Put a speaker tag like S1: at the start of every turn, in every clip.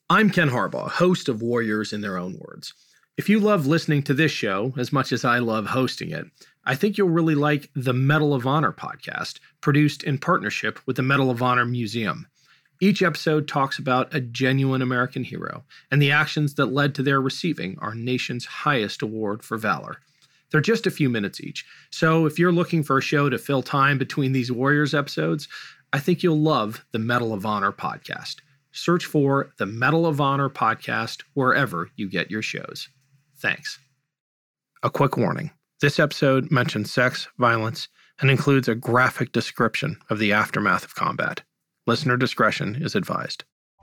S1: I'm Ken Harbaugh, host of Warriors in Their Own Words. If you love listening to this show as much as I love hosting it, I think you'll really like the Medal of Honor podcast, produced in partnership with the Medal of Honor Museum. Each episode talks about a genuine American hero and the actions that led to their receiving our nation's highest award for valor. They're just a few minutes each, so if you're looking for a show to fill time between these Warriors episodes, I think you'll love the Medal of Honor podcast. Search for the Medal of Honor podcast wherever you get your shows. Thanks. A quick warning. This episode mentions sex, violence, and includes a graphic description of the aftermath of combat. Listener discretion is advised.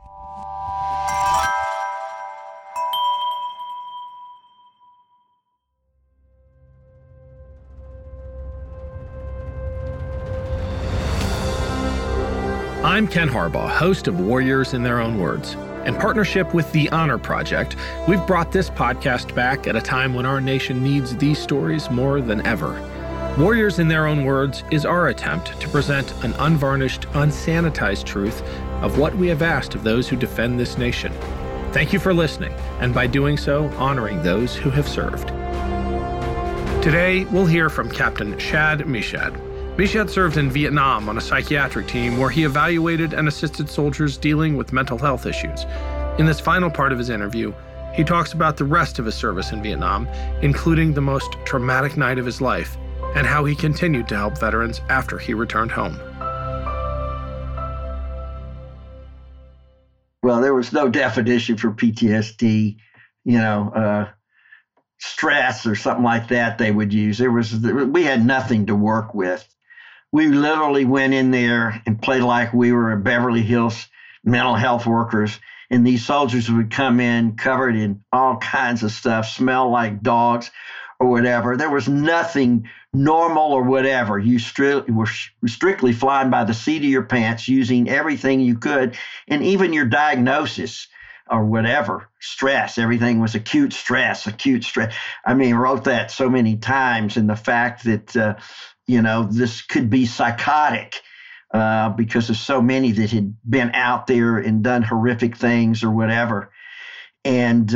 S1: I'm Ken Harbaugh, host of Warriors in Their Own Words. In partnership with the Honor Project, we've brought this podcast back at a time when our nation needs these stories more than ever. Warriors in Their Own Words is our attempt to present an unvarnished, unsanitized truth of what we have asked of those who defend this nation. Thank you for listening, and by doing so, honoring those who have served. Today, we'll hear from Captain Shad Meshad. Meshad served in Vietnam on a psychiatric team where he evaluated and assisted soldiers dealing with mental health issues. In this final part of his interview, he talks about the rest of his service in Vietnam, including the most traumatic night of his life, and how he continued to help veterans after he returned home.
S2: Well, there was no definition for PTSD, stress or something like that they would use. We had nothing to work with. We literally went in there and played like we were Beverly Hills mental health workers. And these soldiers would come in covered in all kinds of stuff, smell like dogs or whatever. There was nothing normal or whatever. You were strictly flying by the seat of your pants, using everything you could, and even your diagnosis or whatever, stress, everything was acute stress. I mean, I wrote that so many times, and the fact that, this could be psychotic because of so many that had been out there and done horrific things or whatever. And,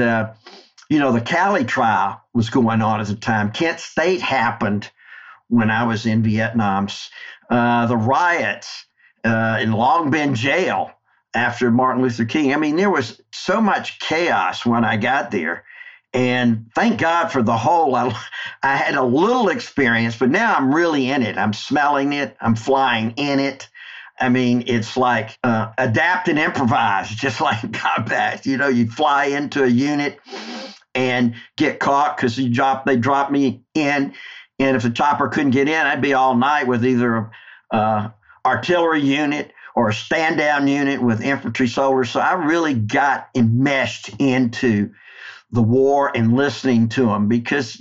S2: the Cali trial was going on at the time. Kent State happened when I was in Vietnam. The riots in Long Binh jail after Martin Luther King. I mean, there was so much chaos when I got there. And thank God for the whole, I had a little experience, but now I'm really in it. I'm smelling it. I'm flying in it. I mean, it's like adapt and improvise, just like combat. You fly into a unit and get caught because they dropped me in. And if the chopper couldn't get in, I'd be all night with either an artillery unit or a stand-down unit with infantry soldiers. So I really got enmeshed into the war and listening to them because,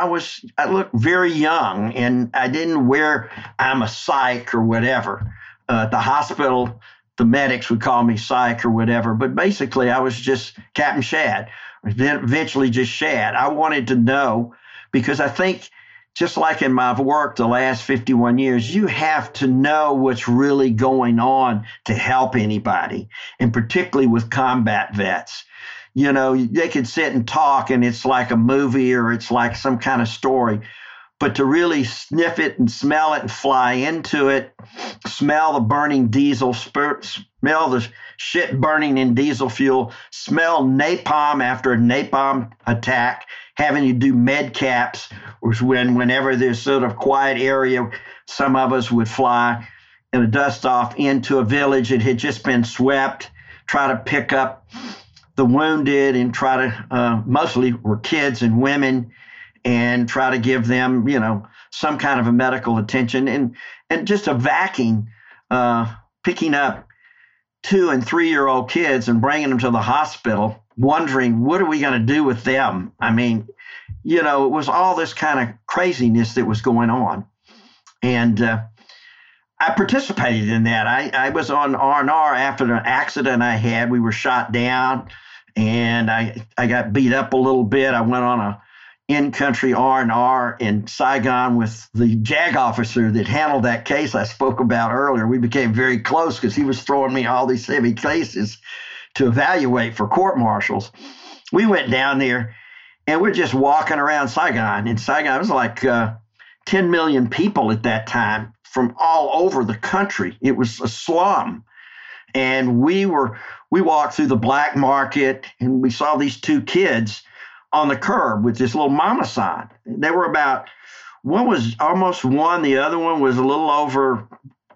S2: I looked very young and I didn't wear, I'm a psych or whatever. At the hospital, the medics would call me psych or whatever, but basically I was just Captain Shad, then eventually just Shad. I wanted to know because I think just like in my work the last 51 years, you have to know what's really going on to help anybody, and particularly with combat vets. They could sit and talk and it's like a movie or it's like some kind of story, but to really sniff it and smell it and fly into it, smell the burning diesel, smell the shit burning in diesel fuel, smell napalm after a napalm attack, having to do med caps, was whenever there's sort of quiet area, some of us would fly in a dust off into a village that had just been swept, try to pick up the wounded and try to, mostly were kids and women, and try to give them, some kind of a medical attention and just a vacuum, picking up 2- and 3-year-old kids and bringing them to the hospital, wondering, what are we going to do with them? I mean, it was all this kind of craziness that was going on. And I participated in that. I was on R&R after an accident I had. We were shot down, and I got beat up a little bit. I went on a in-country R&R in Saigon with the JAG officer that handled that case I spoke about earlier. We became very close because he was throwing me all these heavy cases to evaluate for court martials. We went down there and we're just walking around Saigon. In Saigon, it was like 10 million people at that time from all over the country. It was a slum. And we walked through the black market and we saw these two kids on the curb with this little mama sign. They were one was almost one, the other one was a little over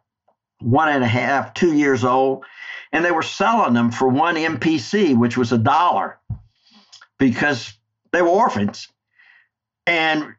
S2: 1.5, 2 years old. And they were selling them for one MPC, which was $1, because they were orphans. And,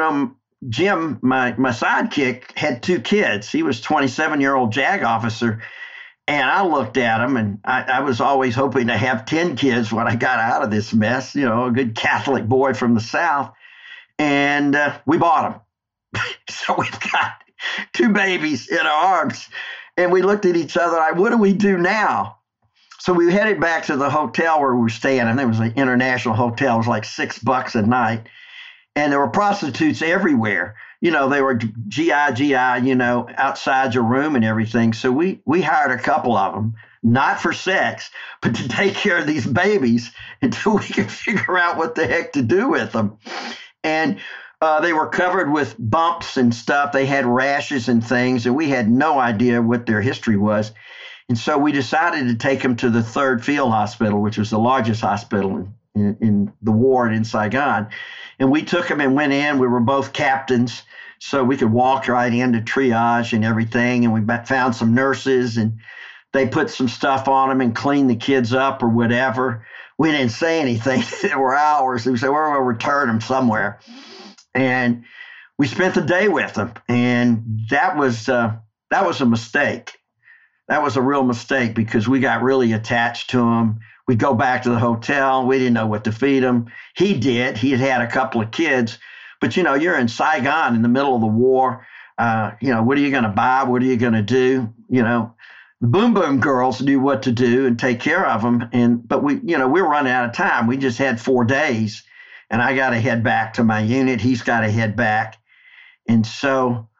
S2: Jim, my sidekick, had two kids. He was a 27-year-old JAG officer. And I looked at him, and I was always hoping to have 10 kids when I got out of this mess, a good Catholic boy from the South. And we bought them. So we've got two babies in our arms. And we looked at each other like, what do we do now? So we headed back to the hotel where we were staying. And it was an international hotel. It was like $6 a night. And there were prostitutes everywhere. They were GI, outside your room and everything. So we hired a couple of them, not for sex, but to take care of these babies until we could figure out what the heck to do with them. And they were covered with bumps and stuff. They had rashes and things, and we had no idea what their history was. And so we decided to take them to the 3rd Field Hospital, which was the largest hospital in the ward in Saigon. And we took them and went in. We were both captains, so we could walk right into triage and everything. And we found some nurses, and they put some stuff on them and cleaned the kids up or whatever. We didn't say anything. There were hours. We said, we're going to return them somewhere. And we spent the day with them. And that was a mistake. That was a real mistake because we got really attached to them. We'd go back to the hotel. We didn't know what to feed them. He did. He had a couple of kids. But, you're in Saigon in the middle of the war. What are you going to buy? What are you going to do? The Boom Boom girls knew what to do and take care of them. But we were running out of time. We just had 4 days. And I got to head back to my unit. He's got to head back. And so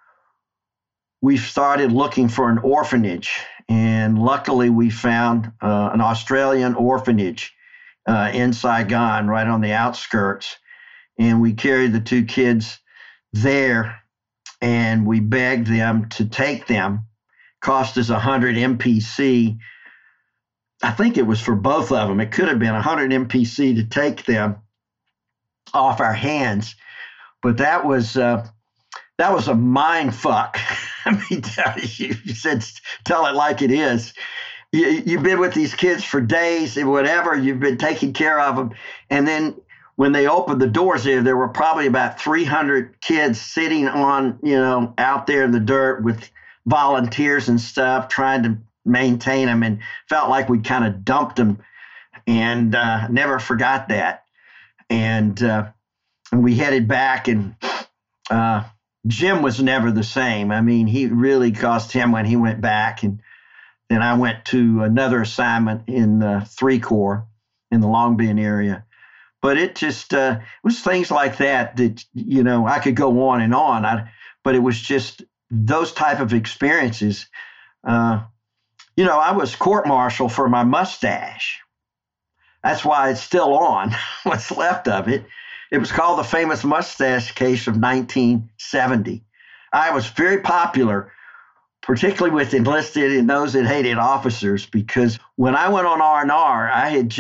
S2: we started looking for an orphanage. And luckily, we found an Australian orphanage in Saigon, right on the outskirts. And we carried the two kids there, and we begged them to take them. Cost us 100 MPC. I think it was for both of them. It could have been 100 MPC to take them off our hands. But that was a mind fuck. I mean, you said tell it like it is. You've been with these kids for days and whatever. You've been taking care of them. And then when they opened the doors there were probably about 300 kids sitting on, out there in the dirt with volunteers and stuff, trying to maintain them, and felt like we kind of dumped them, and never forgot that. And we headed back, and Jim was never the same. I mean, he really cost him when he went back. And then I went to another assignment in the 3 Corps in the Long Binh area. But it just was things like that I could go on and on. But it was just those type of experiences. I was court-martial for my mustache. That's why it's still on, what's left of it. It was called the famous mustache case of 1970. I was very popular, particularly with enlisted and those that hated officers, because when I went on R&R,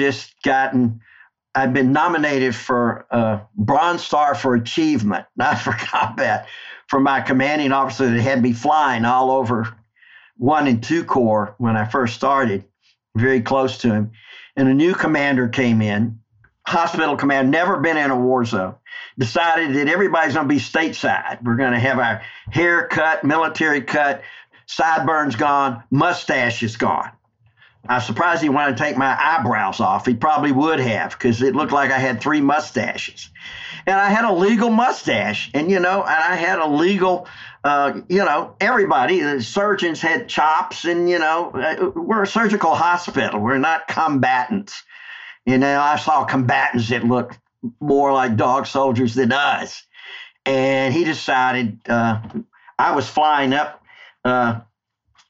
S2: I'd been nominated for a Bronze Star for Achievement, not for combat, from my commanding officer that had me flying all over 1 and 2 Corps when I first started, very close to him. And a new commander came in, hospital commander, never been in a war zone, decided that everybody's going to be stateside. We're going to have our hair cut, military cut, sideburns gone, mustache is gone. I'm surprised he wanted to take my eyebrows off. He probably would have, because it looked like I had 3 mustaches. And I had a legal mustache. And, and I had a legal, everybody, the surgeons had chops. And, we're a surgical hospital. We're not combatants. I saw combatants that looked more like dog soldiers than us. And he decided I was flying up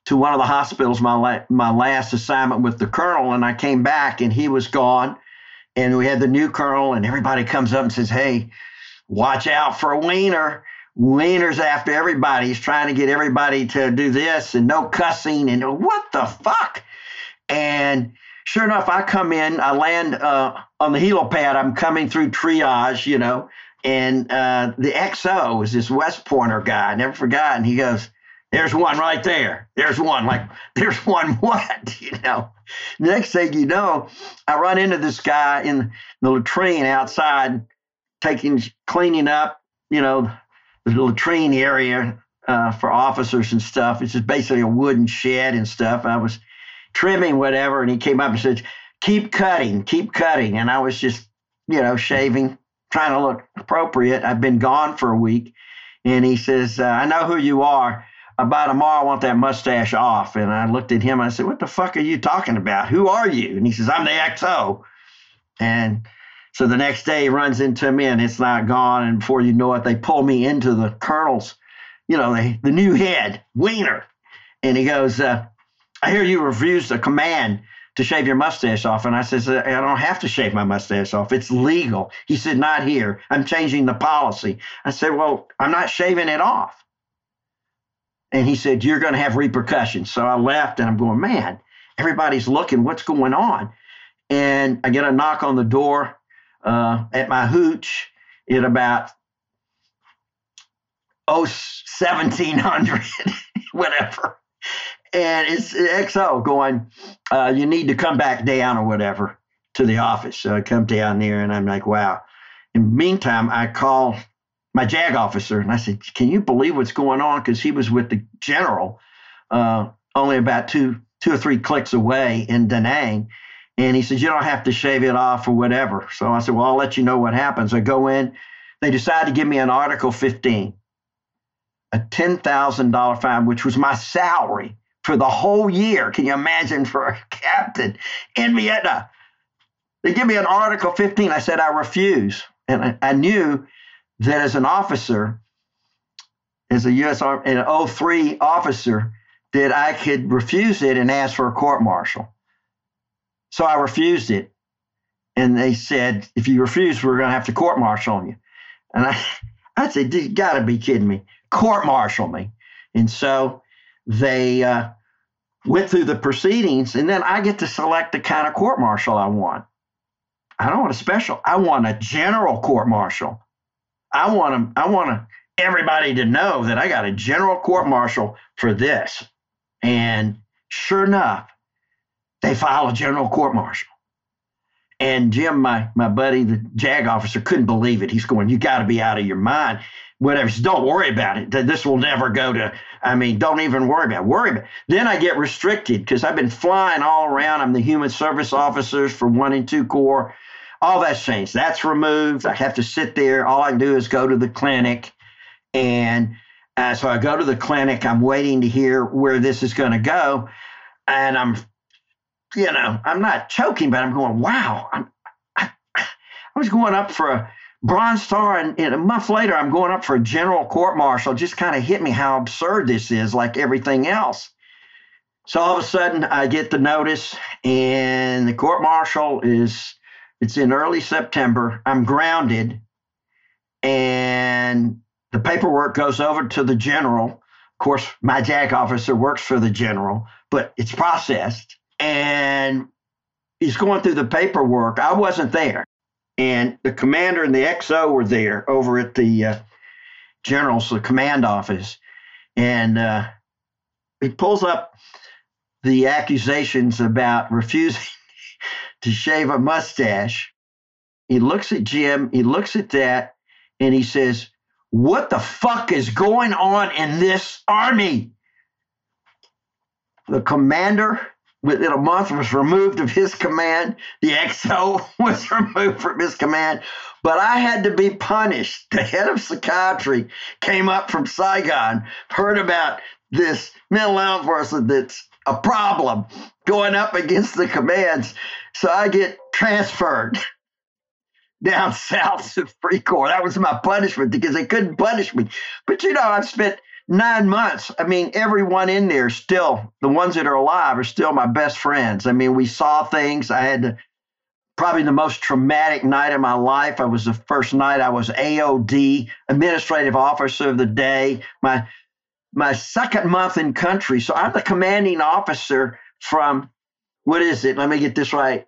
S2: to one of the hospitals, my last assignment with the colonel, and I came back and he was gone. And we had the new colonel, and everybody comes up and says, hey, watch out for Wiener. Wiener's after everybody. He's trying to get everybody to do this and no cussing. And what the fuck? And sure enough, I come in, I land on the helipad. I'm coming through triage, you know, and the XO is this West Pointer guy. I never forgot. And he goes, there's one right there. There's one. Like, there's one what? You know. Next thing you know, I run into this guy in the latrine outside, cleaning up, you know, the latrine area for officers and stuff. It's just basically a wooden shed and stuff. I was trimming whatever, and he came up and said, keep cutting. And I was just, you know, shaving, trying to look appropriate. I've been gone for a week. And he says, I know who you are. By tomorrow, I want that mustache off. And I looked at him. I said, what the fuck are you talking about? Who are you? And he says, I'm the XO. And so the next day he runs into me and it's not gone. And before you know it, they pull me into the colonel's, you know, the new head, Wiener. And he goes, I hear you refused a command to shave your mustache off. And I says, I don't have to shave my mustache off. It's legal. He said, not here. I'm changing the policy. I said, well, I'm not shaving it off. And he said, you're going to have repercussions. So I left and I'm going, man, everybody's looking. What's going on? And I get a knock on the door at my hooch at about 1700, whatever. And it's XO going, you need to come back down or whatever to the office. So I come down there and I'm like, wow. In the meantime, I call my JAG officer and I said, can you believe what's going on? Because he was with the general only about two or three clicks away in Da Nang. And he said, you don't have to shave it off or whatever. So I said, well, I'll let you know what happens. I go in. They decide to give me an Article 15, a $10,000 fine, which was my salary for the whole year. Can you imagine, for a captain in Vietnam? They give me an Article 15. I said, I refuse. And I knew that as an officer, as a U.S. Army, an 03 officer, that I could refuse it and ask for a court-martial. So I refused it. And they said, if you refuse, we're going to have to court-martial you. And I said, you got to be kidding me. Court-martial me. And so they went through the proceedings, and then I get to select the kind of court-martial I want. I don't want a special. I want a general court-martial. I want everybody to know that I got a general court-martial for this. And sure enough, they file a general court-martial. And Jim, my buddy, the JAG officer, couldn't believe it. He's going, you got to be out of your mind. Whatever. So don't worry about it. This will never go to, don't even worry about it. Then I get restricted because I've been flying all around. I'm the human service officers for 1 and 2 Corps. All that's changed. That's removed. I have to sit there. All I can do is go to the clinic. And so I go to the clinic. I'm waiting to hear where this is going to go. And I'm not choking, but I'm going, wow. I was going up for a Bronze Star, and a month later, I'm going up for a general court-martial. Just kind of hit me how absurd this is, like everything else. So all of a sudden, I get the notice, and the court-martial it's in early September. I'm grounded, and the paperwork goes over to the general. Of course, my JAG officer works for the general, but it's processed. And he's going through the paperwork. I wasn't there. And the commander and the XO were there over at the general's command office. And he pulls up the accusations about refusing to shave a mustache. He looks at Jim, he looks at that, and he says, what the fuck is going on in this army? The commander, within a month, was removed of his command. The XO was removed from his command. But I had to be punished. The head of psychiatry came up from Saigon, heard about this mental health person that's a problem going up against the commands. So I get transferred down south to Free Corps. That was my punishment because they couldn't punish me. But I've spent 9 months. I mean, everyone in there still, the ones that are alive are still my best friends. I mean, we saw things. I had probably the most traumatic night of my life. It was the first night I was AOD, Administrative Officer of the Day, my second month in country. So I'm the commanding officer from, what is it? Let me get this right.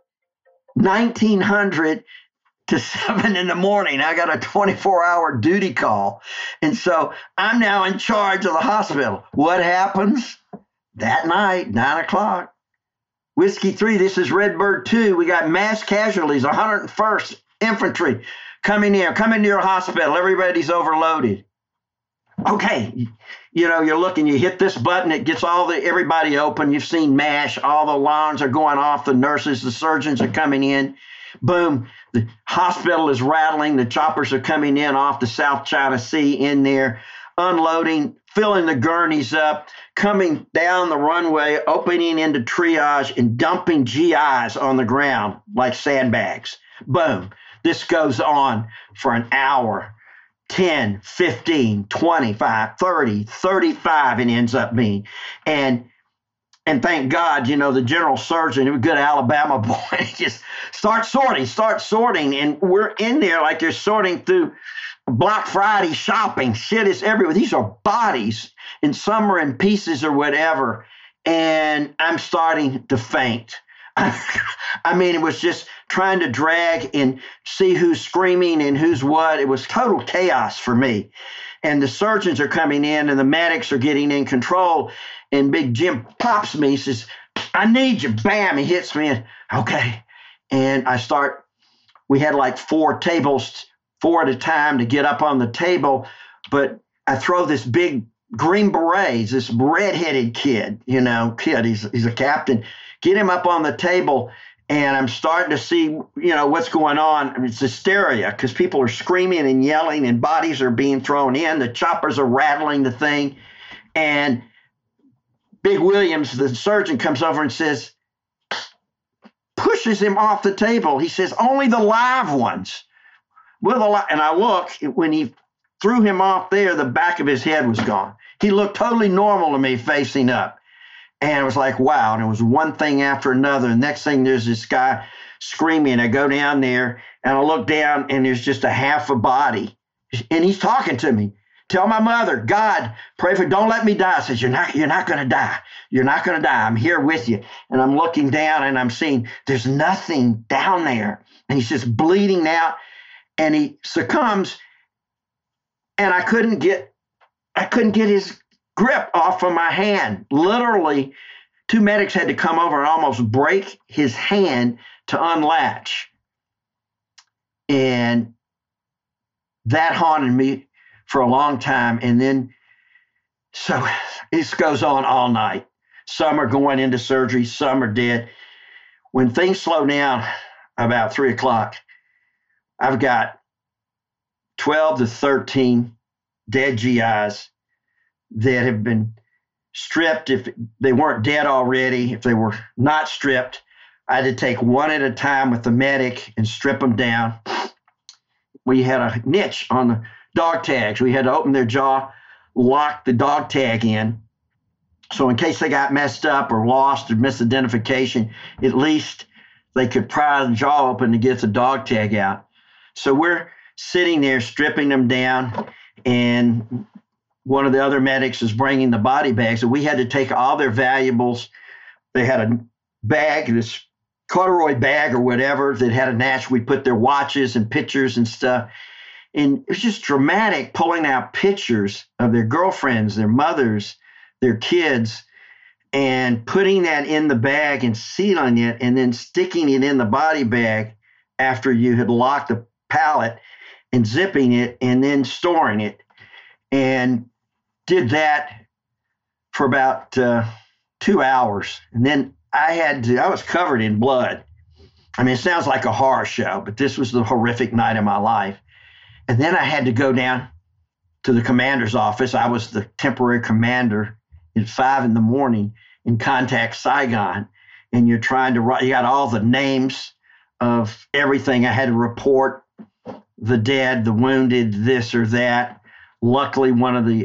S2: 1900 to 7 in the morning. I got a 24-hour duty call. And so I'm now in charge of the hospital. What happens? That night, 9 o'clock, Whiskey 3, this is Redbird 2. We got mass casualties, 101st Infantry coming to your hospital. Everybody's overloaded. Okay, you're looking, you hit this button, it gets everybody open. You've seen MASH, all the alarms are going off, the nurses, the surgeons are coming in. Boom, the hospital is rattling, the choppers are coming in off the South China Sea in there, unloading, filling the gurneys up, coming down the runway, opening into triage and dumping GIs on the ground like sandbags. Boom, this goes on for an hour. 10, 15, 25, 30, 35 it ends up being. And thank God, the general surgeon, a good Alabama boy, just start sorting. And we're in there like they're sorting through Black Friday shopping. Shit is everywhere. These are bodies, and some are in pieces or whatever. And I'm starting to faint. I mean, it was just trying to drag and see who's screaming and who's what. It was total chaos for me. And the surgeons are coming in and the medics are getting in control. And Big Jim pops me. He says, I need you. Bam, he hits me. Okay. And we had like 4 tables, 4 at a time to get up on the table. But I throw this big Green Berets, this red-headed kid, he's a captain. Get him up on the table, and I'm starting to see, what's going on. I mean, it's hysteria because people are screaming and yelling and bodies are being thrown in. The choppers are rattling the thing. And Big Williams, the surgeon, comes over and says, pushes him off the table. He says, only the live ones. And I look, when he threw him off there, the back of his head was gone. He looked totally normal to me facing up. And it was like, wow. And it was one thing after another. And next thing, there's this guy screaming. I go down there and I look down and there's just a half a body. And he's talking to me. Tell my mother, God, pray for, don't let me die. I says, you're not going to die. You're not going to die. I'm here with you. And I'm looking down and I'm seeing there's nothing down there. And he's just bleeding out and he succumbs. And I couldn't get his grip off of my hand. Literally, 2 medics had to come over and almost break his hand to unlatch. And that haunted me for a long time. And then, so this goes on all night. Some are going into surgery, some are dead. When things slow down about 3 o'clock, I've got 12 to 13 dead GIs that have been stripped. If they weren't dead already, if they were not stripped, I had to take one at a time with the medic and strip them down. We had a niche on the dog tags. We had to open their jaw, lock the dog tag in. So in case they got messed up or lost or misidentification, at least they could pry the jaw open to get the dog tag out. So we're sitting there stripping them down, and one of the other medics is bringing the body bags. So we had to take all their valuables. They had a bag, this corduroy bag or whatever that had a natch. We put their watches and pictures and stuff. And it was just dramatic pulling out pictures of their girlfriends, their mothers, their kids, and putting that in the bag and sealing it and then sticking it in the body bag after you had locked the pallet and zipping it and then storing it. And did that for about 2 hours. And then I was covered in blood. I mean, it sounds like a horror show, but this was the horrific night of my life. And then I had to go down to the commander's office. I was the temporary commander at 5 a.m. and contact Saigon. And you're trying to write, you got all the names of everything. I had to report the dead, the wounded, this or that. Luckily, one of the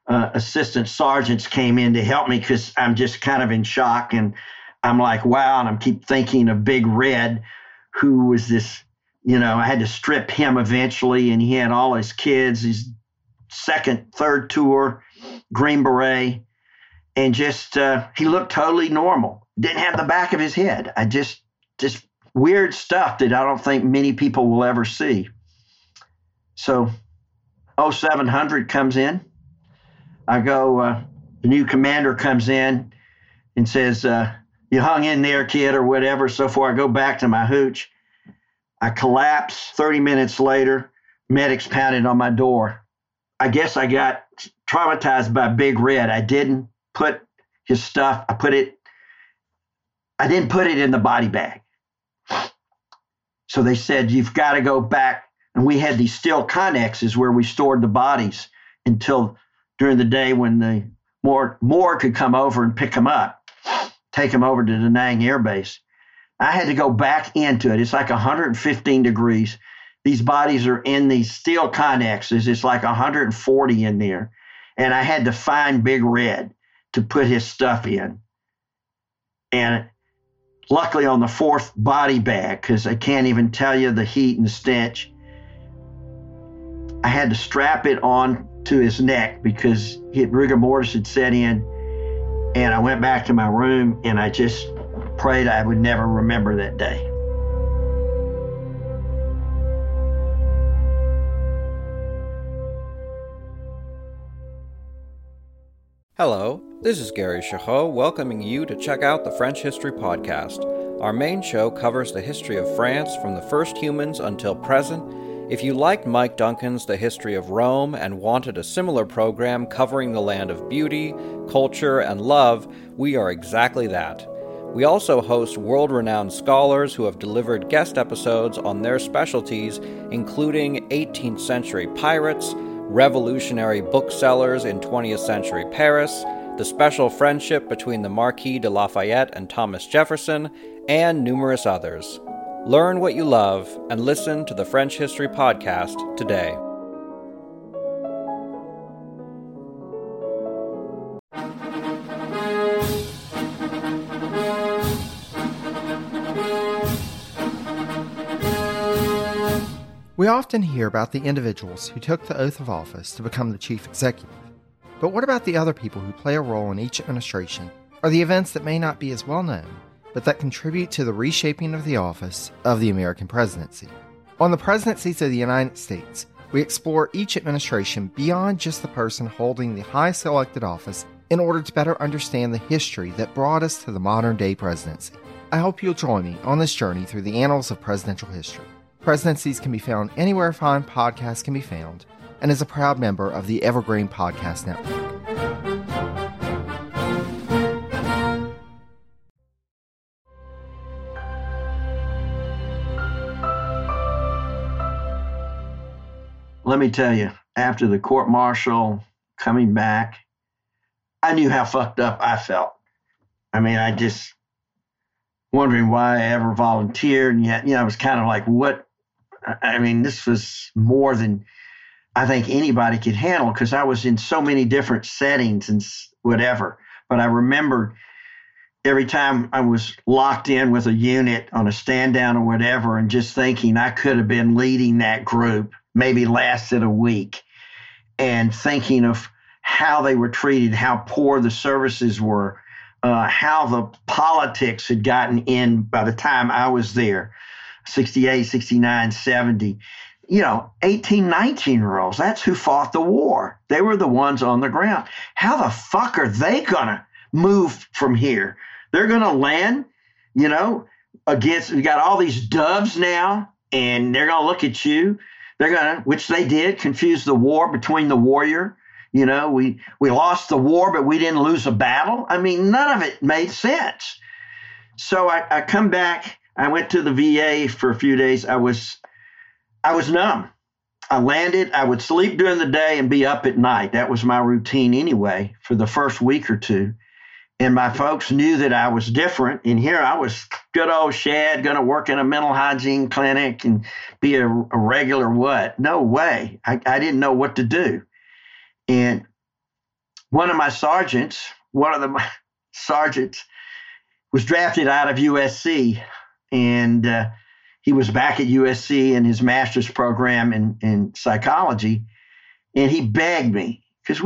S2: assistant sergeants came in to help me because I'm just kind of in shock. And I'm like, wow. And I keep thinking of Big Red, who was this, I had to strip him eventually. And he had all his kids, his second, third tour, Green Beret. And just, he looked totally normal. Didn't have the back of his head. Just weird stuff that I don't think many people will ever see. So 0700 comes in. I go, the new commander comes in and says, you hung in there, kid, or whatever. So far, I go back to my hooch. I collapse. 30 minutes later, medics pounded on my door. I guess I got traumatized by Big Red. I didn't put his stuff, I didn't put it in the body bag. So they said, you've got to go back. And we had these steel connexes where we stored the bodies until during the day when the morgue could come over and pick them up, take them over to Da Nang Air Base. I had to go back into it. It's like 115 degrees. These bodies are in these steel connexes. It's like 140 in there. And I had to find Big Red to put his stuff in. And luckily on the fourth body bag, because I can't even tell you the heat and the stench, I had to strap it on to his neck because rigor mortis had set in. And I went back to my room and I just prayed I would never remember that day.
S3: Hello, this is Gary Chahot welcoming you to check out the French History Podcast. Our main show covers the history of France from the first humans until present. If you liked Mike Duncan's The History of Rome and wanted a similar program covering the land of beauty, culture, and love, we are exactly that. We also host world-renowned scholars who have delivered guest episodes on their specialties, including 18th century pirates, revolutionary booksellers in 20th century Paris, the special friendship between the Marquis de Lafayette and Thomas Jefferson, and numerous others. Learn what you love and listen to the French History Podcast today.
S4: We often hear about the individuals who took the oath of office to become the chief executive. But what about the other people who play a role in each administration, or the events that may not be as well known, but that contribute to the reshaping of the office of the American presidency? On the Presidencies of the United States, we explore each administration beyond just the person holding the highest elected office in order to better understand the history that brought us to the modern-day presidency. I hope you'll join me on this journey through the annals of presidential history. Presidencies can be found anywhere fine podcasts can be found, and is a proud member of the Evergreen Podcast Network.
S2: Let me tell you, after the court-martial coming back, I knew how fucked up I felt. I mean, I just wondering why I ever volunteered, and yet, I was kind of like, what? I mean, this was more than I think anybody could handle because I was in so many different settings and whatever. But I remember every time I was locked in with a unit on a stand down or whatever and just thinking I could have been leading that group, maybe lasted a week, and thinking of how they were treated, how poor the services were, how the politics had gotten in by the time I was there. 68, 69, 70, 18, 19-year-olds, that's who fought the war. They were the ones on the ground. How the fuck are they going to move from here? They're going to land, against, we got all these doves now, and they're going to look at you. They're going to, which they did, confuse the war between the warrior. We lost the war, but we didn't lose a battle. I mean, none of it made sense. So I come back. I went to the VA for a few days. I was numb. I landed. I would sleep during the day and be up at night. That was my routine anyway for the first week or two. And my folks knew that I was different. And here I was, good old Shad, going to work in a mental hygiene clinic and be a regular what? No way. I didn't know what to do. And one of the sergeants was drafted out of USC, and he was back at USC in his master's program in psychology. And he begged me, because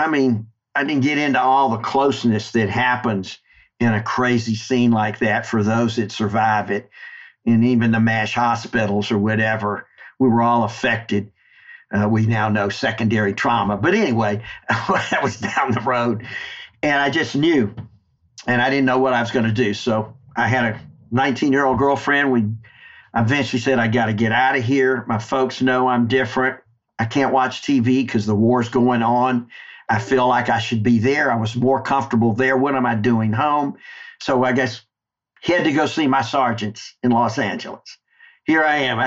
S2: I didn't get into all the closeness that happens in a crazy scene like that for those that survive it. And even the MASH hospitals or whatever, we were all affected. We now know secondary trauma. But anyway, that was down the road. And I just knew, and I didn't know what I was going to do. So I had a 19-year-old girlfriend. I eventually said, I got to get out of here. My folks know I'm different. I can't watch TV because the war's going on. I feel like I should be there. I was more comfortable there. What am I doing home? So I guess had to go see my sergeants in Los Angeles. Here I am.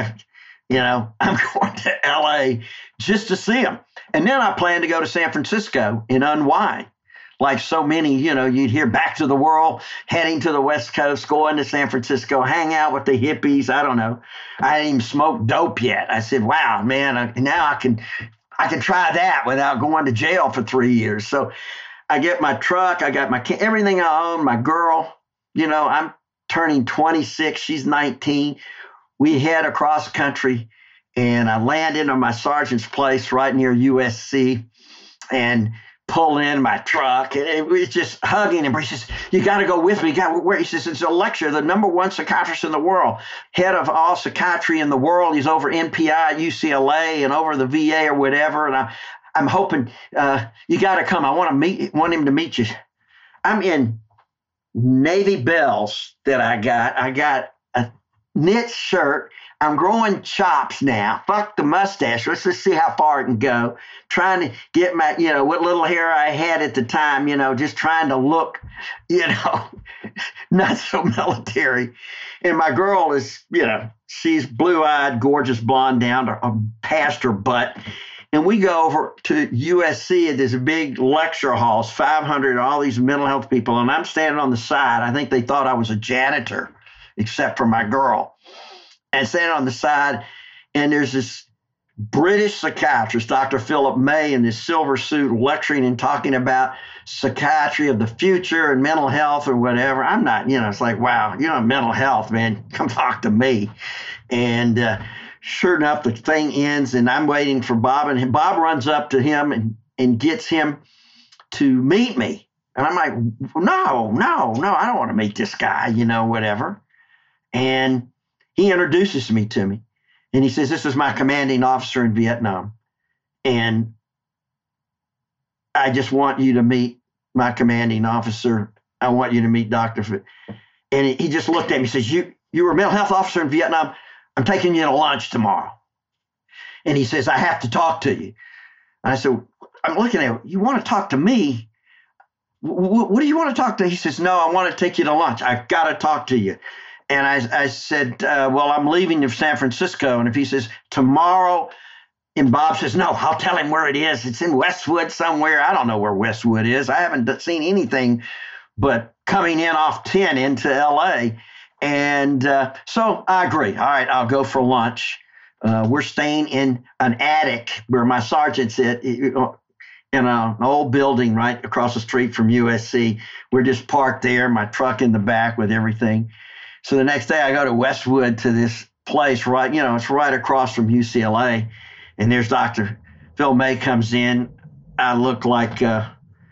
S2: I'm going to LA just to see them. And then I plan to go to San Francisco and unwind. Like so many, you'd hear back to the world, heading to the West Coast, going to San Francisco, hang out with the hippies. I don't know. I didn't even smoke dope yet. I said, wow, man, now I can try that without going to jail for 3 years. So I get my truck, I got everything I own, my girl, I'm turning 26, she's 19. We head across country, and I landed on my sergeant's place right near USC and pull in my truck, and it was just hugging him. He says, you got to go with me. He says, it's a lecture, the number 1 psychiatrist in the world, head of all psychiatry in the world. He's over NPI at UCLA and over the VA or whatever. And I'm hoping you got to come. I want him to meet you. I'm in Navy bells that I got. I got a knit shirt. I'm growing chops now. Fuck the mustache. Let's just see how far it can go. Trying to get my, what little hair I had at the time, just trying to look, not so military. And my girl is, she's blue-eyed, gorgeous blonde down to past her butt. And we go over to USC at this big lecture hall, 500, all these mental health people. And I'm standing on the side. I think they thought I was a janitor, except for my girl. And standing on the side, and there's this British psychiatrist, Dr. Philip May, in this silver suit, lecturing and talking about psychiatry of the future and mental health or whatever. I'm not, it's like, wow, mental health, man, come talk to me. And sure enough, the thing ends, and I'm waiting for Bob, and Bob runs up to him and gets him to meet me. And I'm like, no, I don't want to meet this guy, whatever. And he introduces me to me, and he says, this is my commanding officer in Vietnam, and I just want you to meet my commanding officer. I want you to meet Dr. And he just looked at me and says, you were a mental health officer in Vietnam. I'm taking you to lunch tomorrow. And he says, I have to talk to you. And I said, I'm looking at you. You want to talk to me? What do you want to talk to? He says, no, I want to take you to lunch. I've got to talk to you. And I said, well, I'm leaving to San Francisco. And if he says, tomorrow, and Bob says, no, I'll tell him where it is. It's in Westwood somewhere. I don't know where Westwood is. I haven't seen anything but coming in off 10 into L.A. And so I agree. All right, I'll go for lunch. We're staying in an attic where my sergeant's at, in an old building right across the street from USC. We're just parked there, my truck in the back with everything. So the next day I go to Westwood to this place, right, it's right across from UCLA. And there's Dr. Phil May comes in. I look like a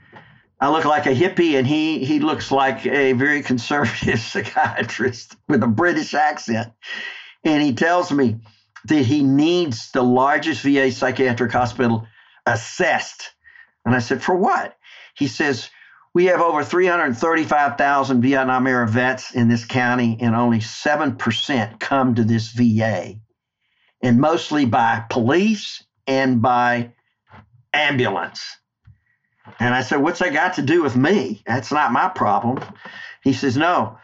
S2: hippie, and he looks like a very conservative psychiatrist with a British accent. And he tells me that he needs the largest VA psychiatric hospital assessed. And I said, for what? He says, we have over 335,000 Vietnam era vets in this county, and only 7% come to this VA, and mostly by police and by ambulance. And I said, what's that got to do with me? That's not my problem. He says, no.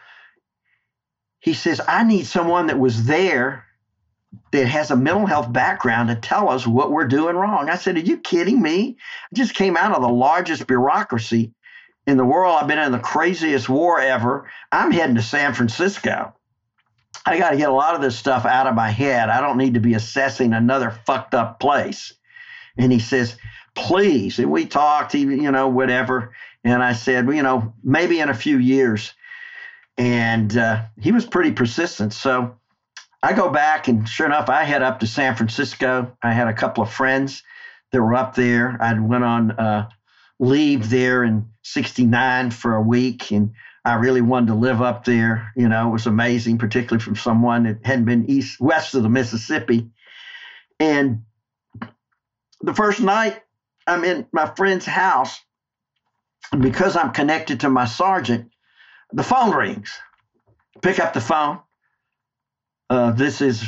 S2: He says, I need someone that was there that has a mental health background to tell us what we're doing wrong. I said, are you kidding me? I just came out of the largest bureaucracy in the world. I've been in the craziest war ever. I'm heading to San Francisco. I got to get a lot of this stuff out of my head. I don't need to be assessing another fucked up place. And he says, please. And we talked, whatever. And I said, well, maybe in a few years. And he was pretty persistent. So I go back, and sure enough, I head up to San Francisco. I had a couple of friends that were up there. I went on leave there in '69 for a week, and I really wanted to live up there. It was amazing, particularly from someone that hadn't been west of the Mississippi. And the first night I'm in my friend's house, and because I'm connected to my sergeant, the phone rings. Pick up the phone. This is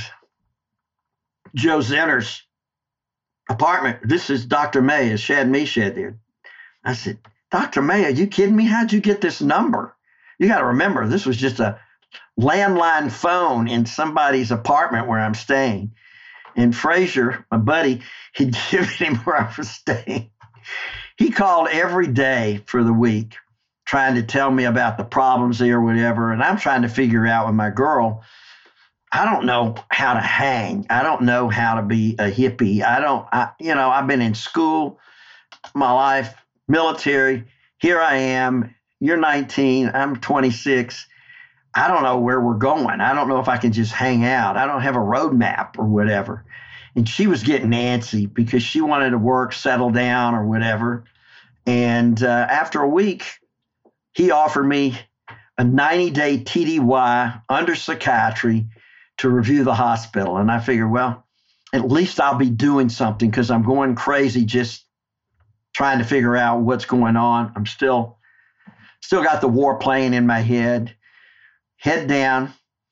S2: Joe Zenner's apartment. This is Dr. May, is Shad Meshed there. I said, Dr. May, are you kidding me? How'd you get this number? You got to remember, this was just a landline phone in somebody's apartment where I'm staying. And Frazier, my buddy, he'd given him where I was staying. He called every day for the week trying to tell me about the problems there or whatever. And I'm trying to figure out with my girl, I don't know how to hang. I don't know how to be a hippie. I've been in school my life, military. Here I am. You're 19. I'm 26. I don't know where we're going. I don't know if I can just hang out. I don't have a roadmap or whatever. And she was getting antsy because she wanted to work, settle down or whatever. And after a week, he offered me a 90-day TDY under psychiatry to review the hospital. And I figured, well, at least I'll be doing something because I'm going crazy just trying to figure out what's going on. I'm still got the war playing in my head. Head down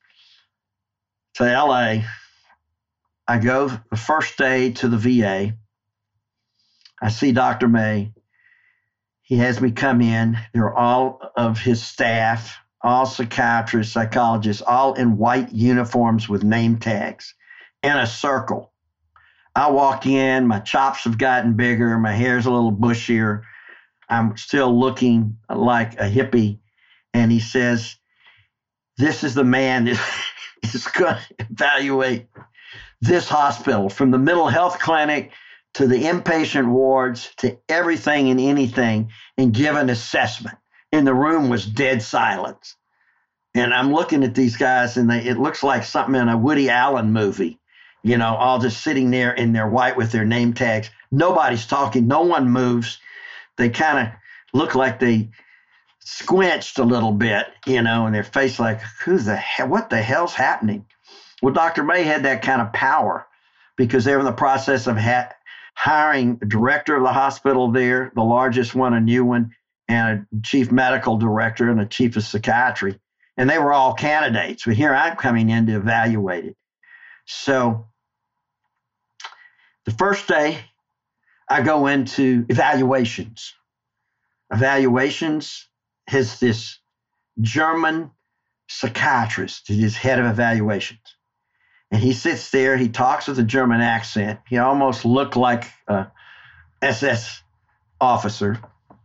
S2: to LA. I go the first day to the VA. I see Dr. May. He has me come in. There are all of his staff, all psychiatrists, psychologists, all in white uniforms with name tags in a circle. I walk in, my chops have gotten bigger, my hair's a little bushier. I'm still looking like a hippie. And he says, this is the man that is going to evaluate this hospital, from the mental health clinic to the inpatient wards to everything and anything, and give an assessment. And the room was dead silence. And I'm looking at these guys, and it looks like something in a Woody Allen movie, all just sitting there in their white with their name tags. Nobody's talking. No one moves. They kind of look like they squinched a little bit, and their face like, what the hell's happening? Well, Dr. May had that kind of power because they were in the process of hiring a director of the hospital there, the largest one, a new one, and a chief medical director and a chief of psychiatry. And they were all candidates. But here I'm coming in to evaluate it. So the first day I go into evaluations. Evaluations has this German psychiatrist that is head of evaluations. And he sits there, he talks with a German accent. He almost looked like a SS officer.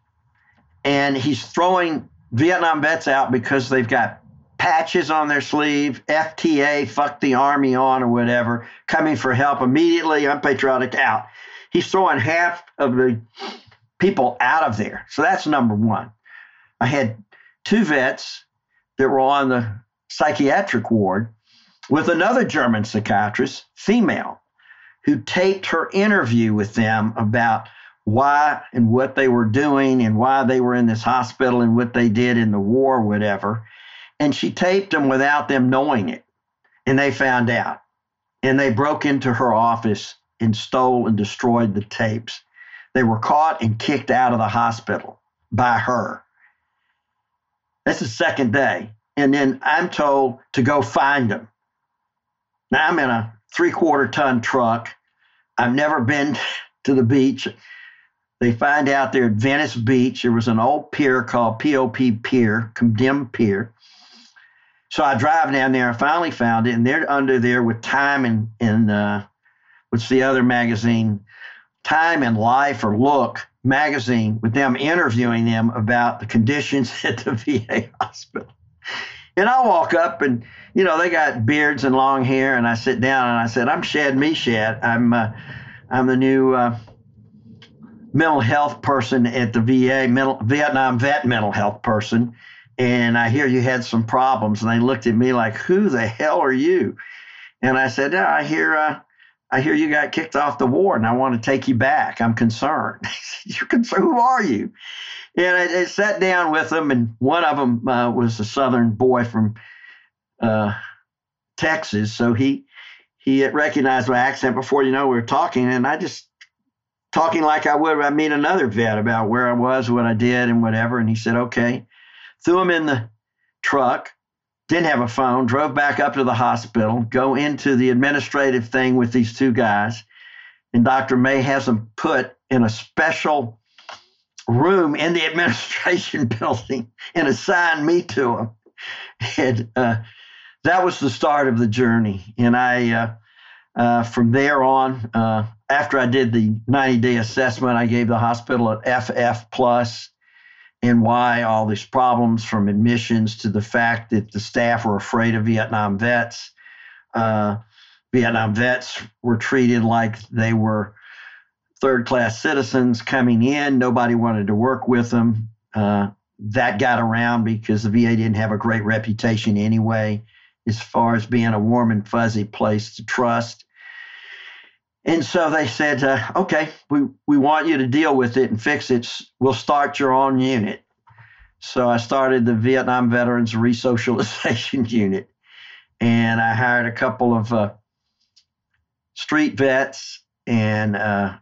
S2: And he's throwing Vietnam vets out because they've got patches on their sleeve, FTA, fuck the army on or whatever, coming for help immediately, unpatriotic, out. He's throwing half of the people out of there. So that's number one. I had 2 vets that were on the psychiatric ward with another German psychiatrist, female, who taped her interview with them about why and what they were doing and why they were in this hospital and what they did in the war, whatever. And she taped them without them knowing it. And they found out. And they broke into her office and stole and destroyed the tapes. They were caught and kicked out of the hospital by her. That's the second day. And then I'm told to go find them. Now I'm in a 3/4-ton truck. I've never been to the beach. They find out they're at Venice Beach. There was an old pier called POP Pier, condemned pier. So I drive down there. I finally found it, and they're under there with Time and what's the other magazine? Time and Life or Look magazine, with them interviewing them about the conditions at the VA hospital. And I walk up, and they got beards and long hair, and I sit down and I said, I'm Shad Meshed. I'm the new mental health person at the VA, Vietnam vet mental health person, and I hear you had some problems. And they looked at me like, who the hell are you? And I said, yeah, I hear you got kicked off the war, and I want to take you back. I'm concerned. You're concerned? Who are you? And I sat down with them, and one of them was a Southern boy from Texas. So he recognized my accent before we were talking, and I just talking like I would when I meet another vet about where I was, what I did, and whatever. And he said, okay. Threw him in the truck, didn't have a phone, drove back up to the hospital, go into the administrative thing with these two guys. And Dr. May has them put in a special room in the administration building and assigned me to them. And that was the start of the journey. And I, from there on, after I did the 90-day assessment, I gave the hospital an FF plus. And why all these problems, from admissions to the fact that the staff were afraid of Vietnam vets. Vietnam vets were treated like they were third-class citizens coming in. Nobody wanted to work with them. That got around because the VA didn't have a great reputation anyway, as far as being a warm and fuzzy place to trust. And so they said, okay, we want you to deal with it and fix it. We'll start your own unit. So I started the Vietnam Veterans Resocialization Unit. And I hired a couple of street vets and a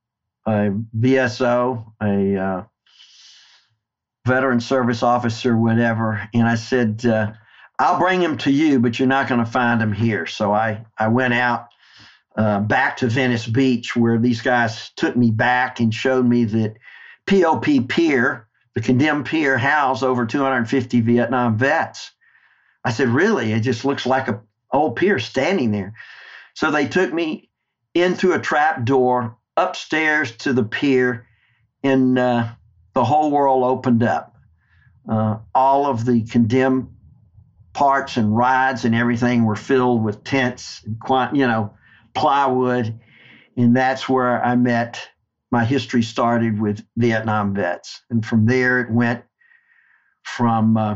S2: VSO, a veteran service officer, whatever. And I said, I'll bring them to you, but you're not going to find them here. So I went out back to Venice Beach, where these guys took me back and showed me that POP Pier, the condemned pier, housed over 250 Vietnam vets. I said, really? It just looks like an old pier standing there. So they took me in through a trap door upstairs to the pier, and the whole world opened up. All of the condemned parts and rides and everything were filled with tents and plywood, and that's where I met. My history started with Vietnam vets, and from there it went from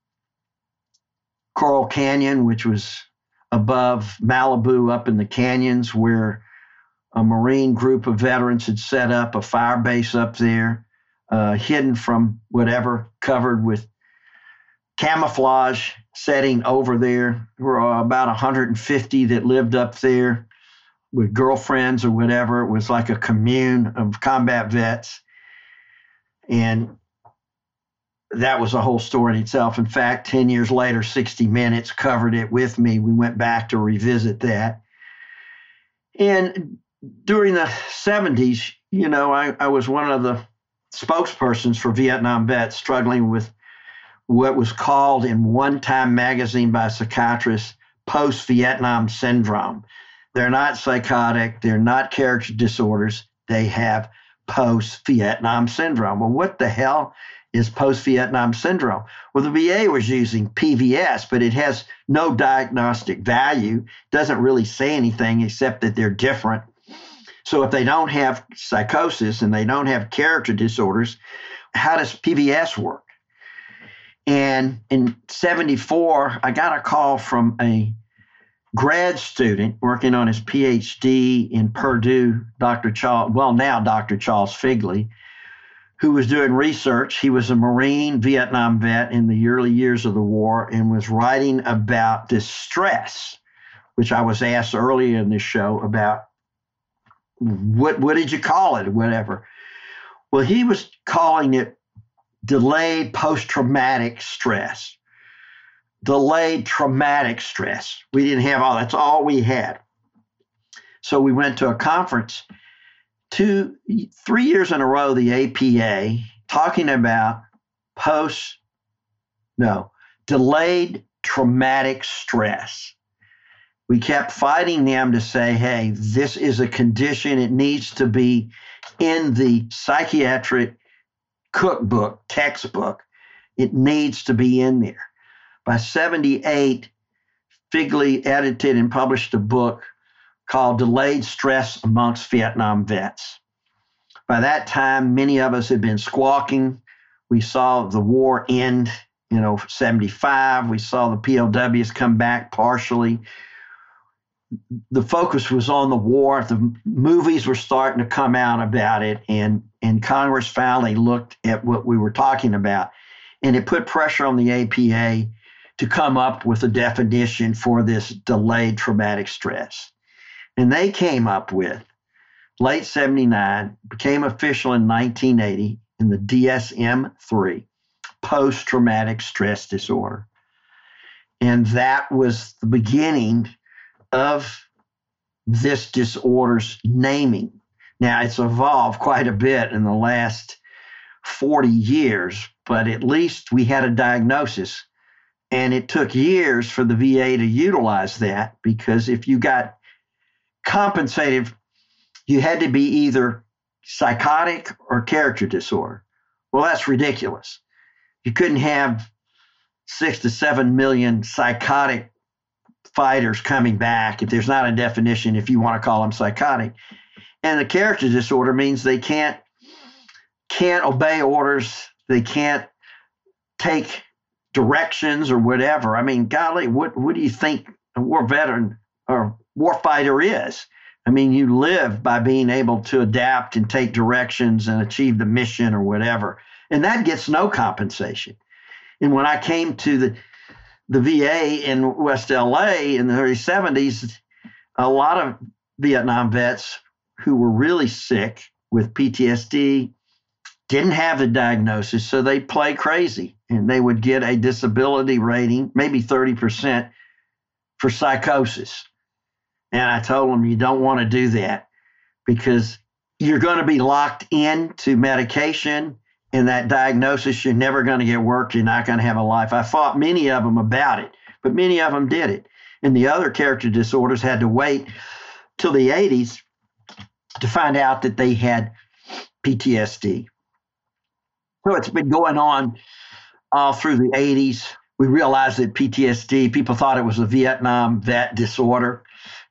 S2: Coral Canyon, which was above Malibu, up in the canyons, where a Marine group of veterans had set up a fire base up there, hidden from whatever, covered with camouflage setting over there. There were about 150 that lived up there with girlfriends or whatever. It was like a commune of combat vets. And that was a whole story in itself. In fact, 10 years later, 60 Minutes covered it with me. We went back to revisit that. And during the 70s, I was one of the spokespersons for Vietnam vets struggling with what was called in One Time magazine by psychiatrists post-Vietnam syndrome. They're not psychotic. They're not character disorders. They have post-Vietnam syndrome. Well, what the hell is post-Vietnam syndrome? Well, the VA was using PVS, but it has no diagnostic value. It doesn't really say anything except that they're different. So if they don't have psychosis and they don't have character disorders, how does PVS work? And in 1974, I got a call from a grad student working on his PhD in Purdue, Dr. Charles Figley, who was doing research. He was a Marine Vietnam vet in the early years of the war and was writing about distress, which I was asked earlier in this show about what did you call it, whatever. Well, he was calling it delayed post-traumatic stress. Delayed traumatic stress. We didn't have that's all we had. So we went to a conference 3 years in a row, the APA, talking about delayed traumatic stress. We kept fighting them to say, hey, this is a condition. It needs to be in the psychiatric cookbook, textbook. It needs to be in there. By 1978, Figley edited and published a book called Delayed Stress Amongst Vietnam Vets. By that time, many of us had been squawking. We saw the war end, 75. We saw the POWs come back partially. The focus was on the war. The movies were starting to come out about it, and Congress finally looked at what we were talking about, and it put pressure on the APA to come up with a definition for this delayed traumatic stress. And they came up with, late 79, became official in 1980 in the DSM-3, post-traumatic stress disorder. And that was the beginning of this disorder's naming. Now, it's evolved quite a bit in the last 40 years, but at least we had a diagnosis. And it took years for the VA to utilize that, because if you got compensated, you had to be either psychotic or character disorder. Well, that's ridiculous. You couldn't have 6 to 7 million psychotic fighters coming back if there's not a definition, if you want to call them psychotic. And the character disorder means they can't obey orders. They can't take directions or whatever. I mean, golly, what do you think a war veteran or war fighter is? I mean, you live by being able to adapt and take directions and achieve the mission or whatever. And that gets no compensation. And when I came to the VA in West LA in the early 70s, a lot of Vietnam vets who were really sick with PTSD didn't have the diagnosis, so they play crazy, and they would get a disability rating, maybe 30%, for psychosis. And I told them, you don't want to do that, because you're going to be locked into medication, and that diagnosis, you're never going to get work. You're not going to have a life. I fought many of them about it, but many of them did it. And the other character disorders had to wait till the 80s to find out that they had PTSD. So it's been going on all through the 80s. We realized that PTSD, people thought it was a Vietnam vet disorder.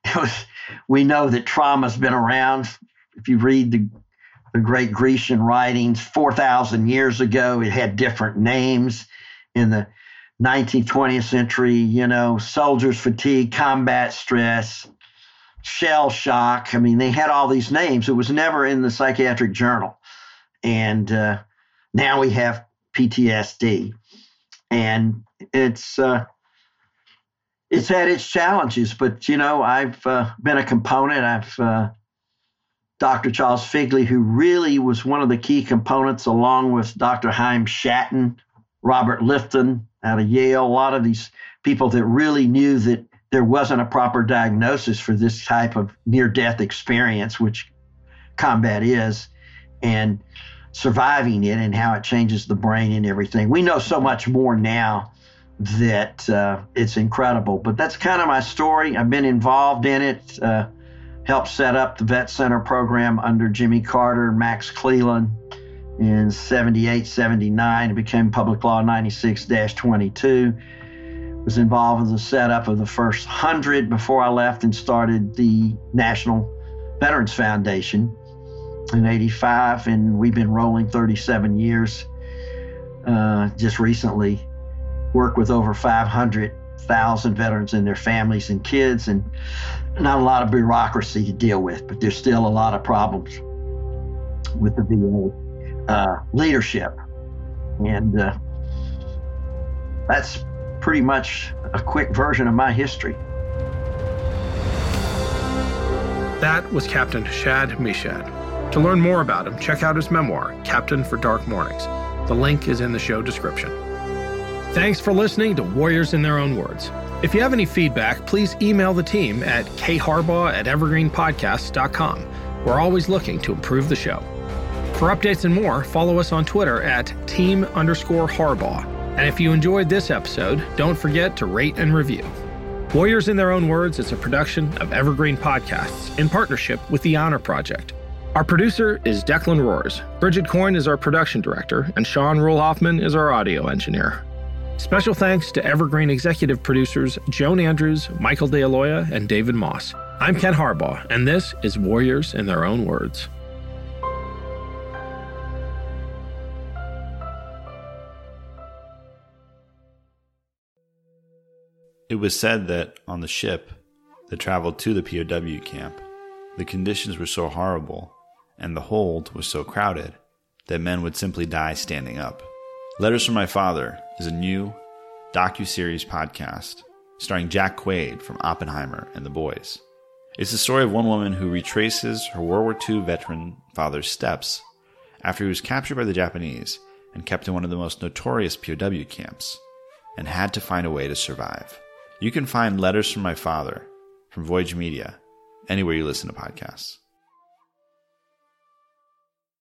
S2: We know that trauma's been around. If you read the great Grecian writings, 4,000 years ago, it had different names. In the 19th, 20th century, soldier's fatigue, combat stress, shell shock. I mean, they had all these names. It was never in the psychiatric journal. And now we have PTSD. And it's had its challenges, but, I've been a component. Dr. Charles Figley, who really was one of the key components, along with Dr. Haim Shatton, Robert Lifton out of Yale, a lot of these people that really knew that there wasn't a proper diagnosis for this type of near-death experience, which combat is, and surviving it and how it changes the brain and everything. We know so much more now that it's incredible. But that's kind of my story. I've been involved in it, helped set up the Vet Center program under Jimmy Carter and Max Cleland in 78, 79. It became Public Law 96-22. Was involved in the setup of the first 100 before I left and started the National Veterans Foundation in 85, and we've been rolling 37 years. Just recently worked with over 500,000 veterans and their families and kids, and not a lot of bureaucracy to deal with, but there's still a lot of problems with the VA leadership. And that's pretty much a quick version of my history.
S1: That was Captain Shad Meshad. To learn more about him, check out his memoir, Captain for Dark Mornings. The link is in the show description. Thanks for listening to Warriors in Their Own Words. If you have any feedback, please email the team at kharbaugh@evergreenpodcasts.com. We're always looking to improve the show. For updates and more, follow us on Twitter at @team_Harbaugh. And if you enjoyed this episode, don't forget to rate and review. Warriors in Their Own Words is a production of Evergreen Podcasts in partnership with the Honor Project. Our producer is Declan Roars. Bridget Coyne is our production director, and Sean Rule-Hoffman is our audio engineer. Special thanks to Evergreen executive producers Joan Andrews, Michael DeAloia, and David Moss. I'm Ken Harbaugh, and this is Warriors in Their Own Words.
S5: It was said that on the ship that traveled to the POW camp, the conditions were so horrible and the hold was so crowded that men would simply die standing up. Letters from My Father is a new docuseries podcast starring Jack Quaid from Oppenheimer and The Boys. It's the story of one woman who retraces her World War II veteran father's steps after he was captured by the Japanese and kept in one of the most notorious POW camps and had to find a way to survive. You can find Letters from My Father from Voyage Media anywhere you listen to podcasts.